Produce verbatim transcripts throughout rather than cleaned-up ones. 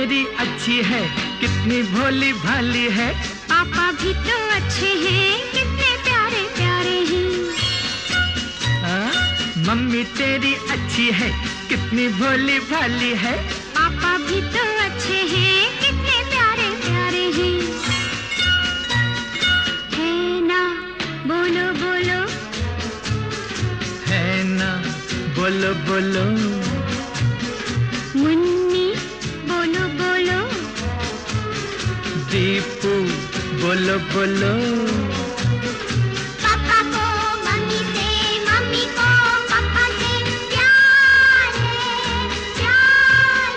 तेरी अच्छी है, कितनी भोली भाली है। पापा भी तो अच्छे हैं, कितने प्यारे प्यारे हैं। आ, मम्मी तेरी अच्छी है, कितनी भोली भाली है। पापा भी तो अच्छे हैं, कितने प्यारे प्यारे हैं। है ना, बोलो बोलो। है ना, बोलो बोलो। मुन्नी, बोलो बोलो। दीपू, बोलो बोलो। पापा को मम्मी से, मम्मी को पापा से प्यार है, प्यार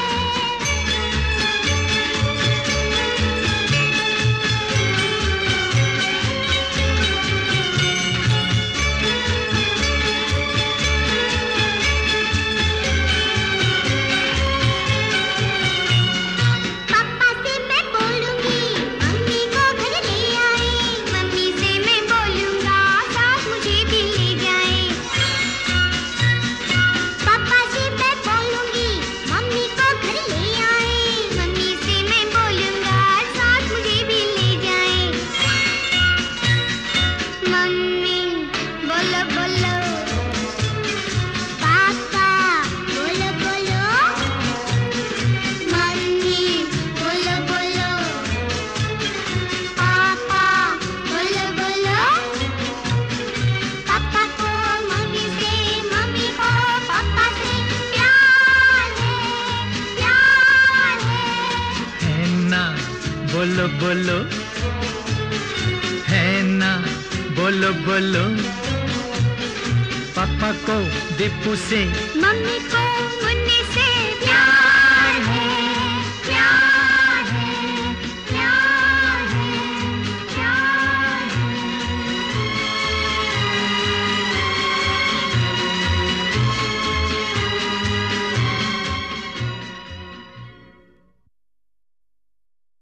बोलो बोलो। है ना, बोलो बोलो। पापा को दीपू से, मम्मी को